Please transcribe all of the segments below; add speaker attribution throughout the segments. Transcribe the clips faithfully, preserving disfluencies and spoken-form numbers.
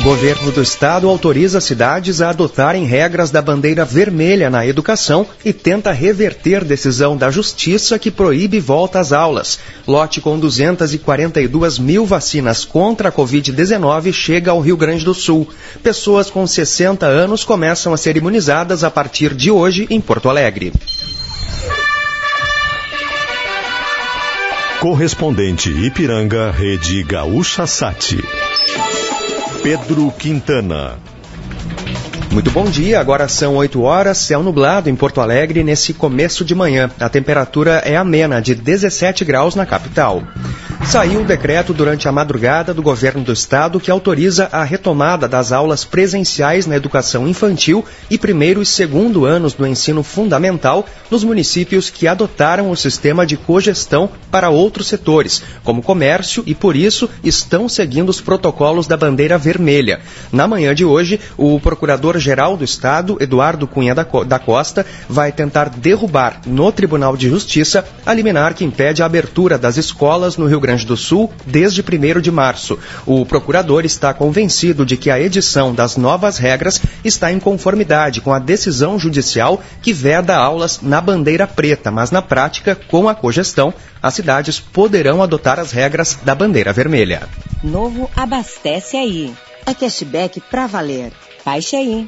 Speaker 1: Governo do Estado autoriza cidades a adotarem regras da bandeira vermelha na educação e tenta reverter decisão da Justiça que proíbe volta às aulas. Lote com duzentas e quarenta e duas mil vacinas contra a covid dezenove chega ao Rio Grande do Sul. Pessoas com sessenta anos começam a ser imunizadas a partir de hoje em Porto Alegre.
Speaker 2: Correspondente Ipiranga, Rede Gaúcha Sat. Pedro Quintana.
Speaker 1: Muito bom dia, agora são oito horas, céu nublado em Porto Alegre nesse começo de manhã. A temperatura é amena, de dezessete graus na capital. Saiu o decreto durante a madrugada do Governo do Estado que autoriza a retomada das aulas presenciais na educação infantil e primeiro e segundo anos do ensino fundamental nos municípios que adotaram o sistema de cogestão para outros setores, como comércio, e por isso estão seguindo os protocolos da bandeira vermelha. Na manhã de hoje, o Procurador-Geral do Estado, Eduardo Cunha da Costa, vai tentar derrubar no Tribunal de Justiça a liminar que impede a abertura das escolas no Rio Grande do Sul desde primeiro de março. O procurador está convencido de que a edição das novas regras está em conformidade com a decisão judicial que veda aulas na bandeira preta, mas na prática, com a cogestão, as cidades poderão adotar as regras da bandeira vermelha.
Speaker 3: Novo Abastece Aí. É cashback pra valer. Baixe aí.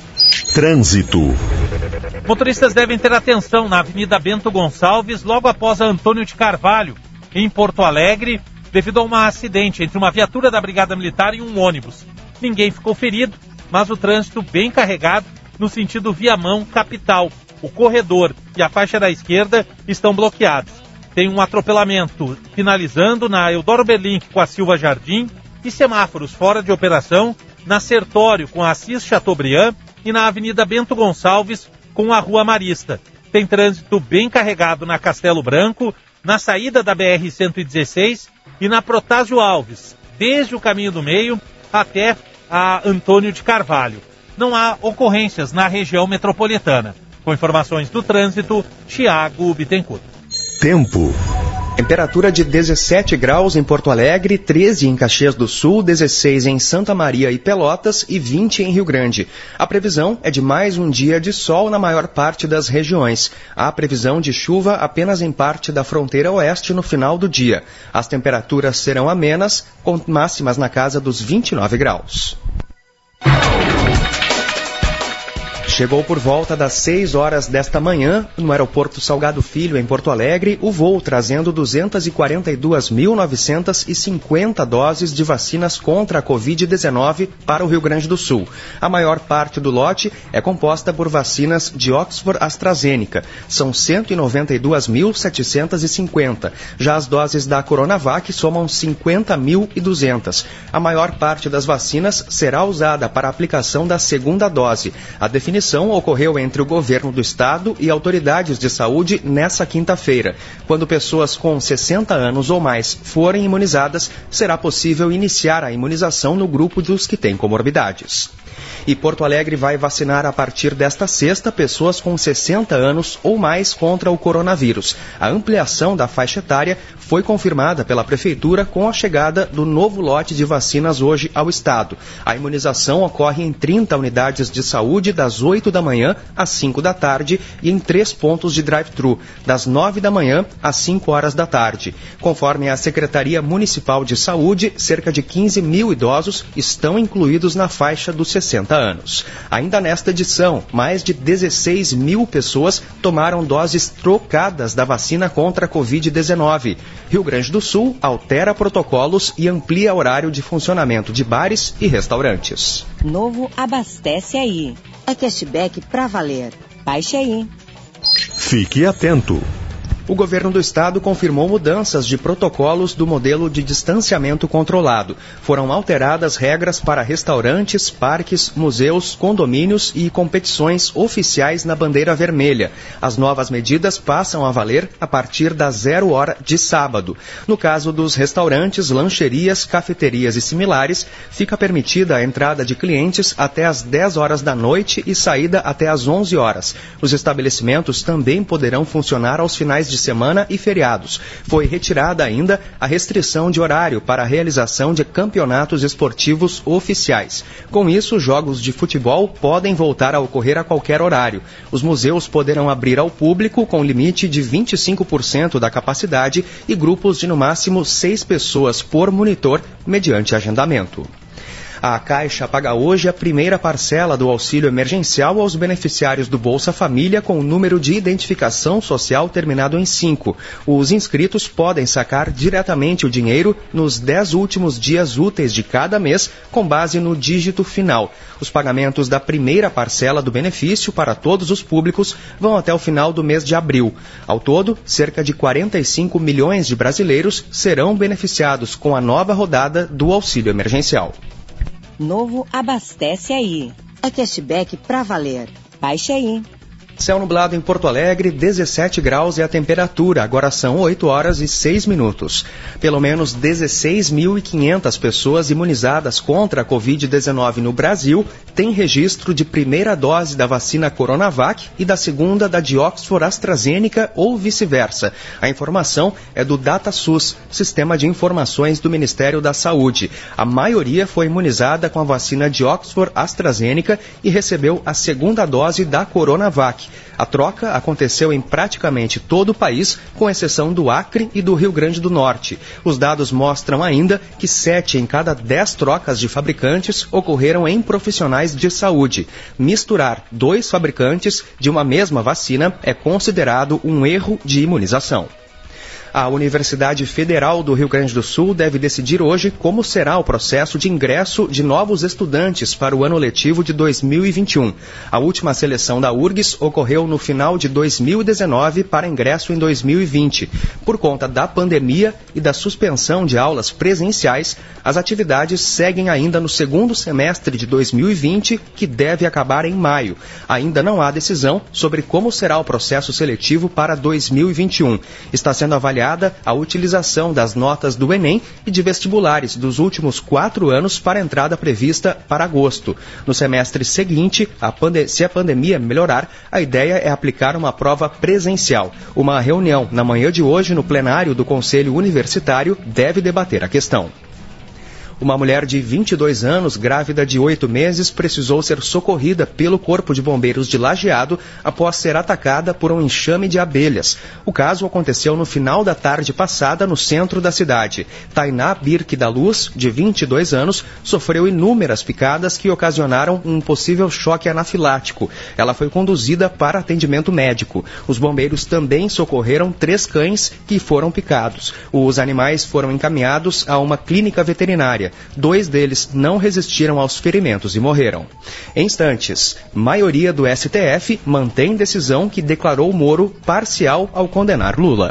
Speaker 2: Trânsito.
Speaker 4: Motoristas devem ter atenção na Avenida Bento Gonçalves, logo após a Antônio de Carvalho, em Porto Alegre, devido a um acidente entre uma viatura da Brigada Militar e um ônibus. Ninguém ficou ferido, mas o trânsito bem carregado no sentido Viamão-Capital. O corredor e a faixa da esquerda estão bloqueados. Tem um atropelamento finalizando na Eudoro Berlink com a Silva Jardim e semáforos fora de operação na Sertório com a Assis Chateaubriand e na Avenida Bento Gonçalves com a Rua Marista. Tem trânsito bem carregado na Castelo Branco, na saída da B R cento e dezesseis e na Protásio Alves, desde o caminho do meio até a Antônio de Carvalho. Não há ocorrências na região metropolitana. Com informações do trânsito, Thiago Bittencourt.
Speaker 2: Tempo.
Speaker 1: Temperatura de dezessete graus em Porto Alegre, treze em Caxias do Sul, dezesseis em Santa Maria e Pelotas e vinte em Rio Grande. A previsão é de mais um dia de sol na maior parte das regiões. Há previsão de chuva apenas em parte da fronteira oeste no final do dia. As temperaturas serão amenas, com máximas na casa dos vinte e nove graus. Chegou por volta das seis horas desta manhã, no aeroporto Salgado Filho, em Porto Alegre, o voo trazendo duzentas e quarenta e duas mil novecentas e cinquenta doses de vacinas contra a covid dezenove para o Rio Grande do Sul. A maior parte do lote é composta por vacinas de Oxford AstraZeneca. São cento e noventa e duas mil setecentas e cinquenta. Já as doses da Coronavac somam cinquenta mil e duzentas. A maior parte das vacinas será usada para a aplicação da segunda dose. A definição ocorreu entre o governo do estado e autoridades de saúde nessa quinta-feira. Quando pessoas com sessenta anos ou mais forem imunizadas, será possível iniciar a imunização no grupo dos que têm comorbidades. E Porto Alegre vai vacinar a partir desta sexta pessoas com sessenta anos ou mais contra o coronavírus. A ampliação da faixa etária foi confirmada pela Prefeitura com a chegada do novo lote de vacinas hoje ao Estado. A imunização ocorre em trinta unidades de saúde das oito da manhã às cinco da tarde e em três pontos de drive-thru, das nove da manhã às cinco horas da tarde. Conforme a Secretaria Municipal de Saúde, cerca de quinze mil idosos estão incluídos na faixa dos sessenta anos. Ainda nesta edição, mais de dezesseis mil pessoas tomaram doses trocadas da vacina contra a covid dezenove. Rio Grande do Sul altera protocolos e amplia horário de funcionamento de bares e restaurantes.
Speaker 3: Novo Abastece Aí. É cashback pra valer. Baixe aí.
Speaker 2: Fique atento.
Speaker 1: O governo do estado confirmou mudanças de protocolos do modelo de distanciamento controlado. Foram alteradas regras para restaurantes, parques, museus, condomínios e competições oficiais na bandeira vermelha. As novas medidas passam a valer a partir da zero hora de sábado. No caso dos restaurantes, lancherias, cafeterias e similares, fica permitida a entrada de clientes até às dez horas da noite e saída até às onze horas. Os estabelecimentos também poderão funcionar aos finais de de semana e feriados. Foi retirada ainda a restrição de horário para a realização de campeonatos esportivos oficiais. Com isso, jogos de futebol podem voltar a ocorrer a qualquer horário. Os museus poderão abrir ao público com limite de vinte e cinco por cento da capacidade e grupos de no máximo seis pessoas por monitor, mediante agendamento. A Caixa paga hoje a primeira parcela do auxílio emergencial aos beneficiários do Bolsa Família com o número de identificação social terminado em cinco. Os inscritos podem sacar diretamente o dinheiro nos dez últimos dias úteis de cada mês, com base no dígito final. Os pagamentos da primeira parcela do benefício para todos os públicos vão até o final do mês de abril. Ao todo, cerca de quarenta e cinco milhões de brasileiros serão beneficiados com a nova rodada do auxílio emergencial.
Speaker 3: Novo Abastece Aí. É cashback pra valer. Baixe aí.
Speaker 1: Céu nublado em Porto Alegre, dezessete graus é a temperatura, agora são oito horas e seis minutos. Pelo menos dezesseis mil e quinhentas pessoas imunizadas contra a covid dezenove no Brasil têm registro de primeira dose da vacina Coronavac e da segunda da de Oxford AstraZeneca ou vice-versa. A informação é do DataSUS, Sistema de Informações do Ministério da Saúde. A maioria foi imunizada com a vacina de Oxford AstraZeneca e recebeu a segunda dose da Coronavac. A troca aconteceu em praticamente todo o país, com exceção do Acre e do Rio Grande do Norte. Os dados mostram ainda que sete em cada dez trocas de fabricantes ocorreram em profissionais de saúde. Misturar dois fabricantes de uma mesma vacina é considerado um erro de imunização. A Universidade Federal do Rio Grande do Sul deve decidir hoje como será o processo de ingresso de novos estudantes para o ano letivo de dois mil e vinte e um. A última seleção da U R G S ocorreu no final de dois mil e dezenove para ingresso em dois mil e vinte. Por conta da pandemia e da suspensão de aulas presenciais, as atividades seguem ainda no segundo semestre de dois mil e vinte, que deve acabar em maio. Ainda não há decisão sobre como será o processo seletivo para dois mil e vinte e um. Está sendo avaliado a utilização das notas do Enem e de vestibulares dos últimos quatro anos para a entrada prevista para agosto. No semestre seguinte, a pande- se a pandemia melhorar, a ideia é aplicar uma prova presencial. Uma reunião na manhã de hoje no plenário do Conselho Universitário deve debater a questão. Uma mulher de vinte e dois anos, grávida de oito meses, precisou ser socorrida pelo Corpo de Bombeiros de Lajeado após ser atacada por um enxame de abelhas. O caso aconteceu no final da tarde passada no centro da cidade. Tainá Birque da Luz, de vinte e dois anos, sofreu inúmeras picadas que ocasionaram um possível choque anafilático. Ela foi conduzida para atendimento médico. Os bombeiros também socorreram três cães que foram picados. Os animais foram encaminhados a uma clínica veterinária. Dois deles não resistiram aos ferimentos e morreram. Em instantes, maioria do S T F mantém decisão que declarou Moro parcial ao condenar Lula.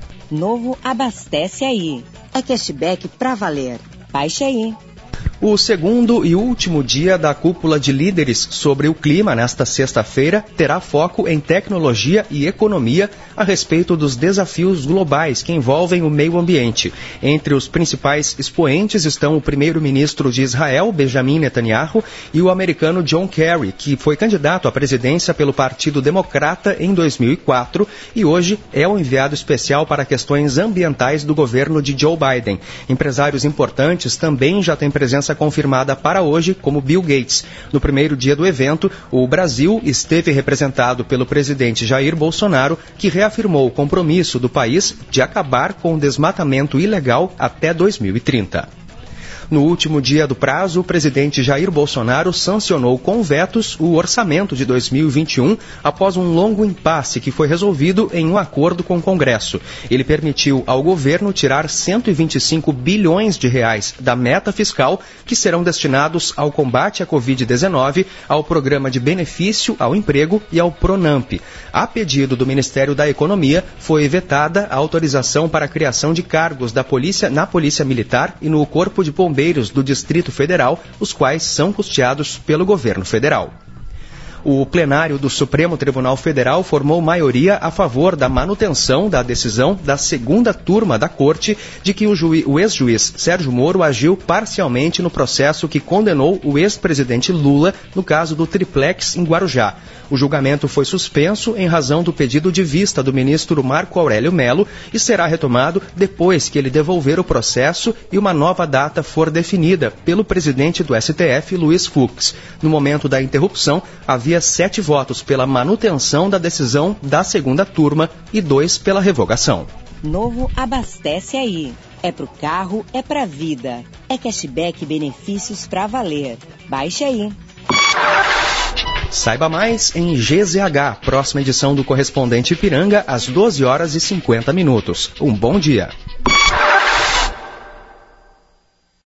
Speaker 3: Novo Abastece Aí. É cashback pra valer. Baixe aí.
Speaker 1: O segundo e último dia da cúpula de líderes sobre o clima nesta sexta-feira terá foco em tecnologia e economia a respeito dos desafios globais que envolvem o meio ambiente. Entre os principais expoentes estão o primeiro-ministro de Israel, Benjamin Netanyahu, e o americano John Kerry, que foi candidato à presidência pelo Partido Democrata em dois mil e quatro e hoje é o enviado especial para questões ambientais do governo de Joe Biden. Empresários importantes também já têm presença confirmada para hoje, como Bill Gates. No primeiro dia do evento, o Brasil esteve representado pelo presidente Jair Bolsonaro, que reafirmou o compromisso do país de acabar com o desmatamento ilegal até dois mil e trinta. No último dia do prazo, o presidente Jair Bolsonaro sancionou com vetos o orçamento de dois mil e vinte e um após um longo impasse que foi resolvido em um acordo com o Congresso. Ele permitiu ao governo tirar cento e vinte e cinco bilhões de reais da meta fiscal que serão destinados ao combate à covid dezenove, ao Programa de Benefício ao Emprego e ao PRONAMP. A pedido do Ministério da Economia, foi vetada a autorização para a criação de cargos da polícia, na Polícia Militar e no Corpo de Bombeiros do Distrito Federal, os quais são custeados pelo governo federal. O plenário do Supremo Tribunal Federal formou maioria a favor da manutenção da decisão da segunda turma da Corte de que o, juiz, o ex-juiz Sérgio Moro agiu parcialmente no processo que condenou o ex-presidente Lula no caso do triplex em Guarujá. O julgamento foi suspenso em razão do pedido de vista do ministro Marco Aurélio Mello e será retomado depois que ele devolver o processo e uma nova data for definida pelo presidente do S T F, Luiz Fux. No momento da interrupção, havia sete votos pela manutenção da decisão da segunda turma e dois pela revogação.
Speaker 3: Novo Abastece Aí. É pro carro, é pra vida. É cashback e benefícios pra valer. Baixe aí.
Speaker 1: Saiba mais em G Z H, próxima edição do Correspondente Ipiranga, às doze horas e cinquenta minutos. Um bom dia.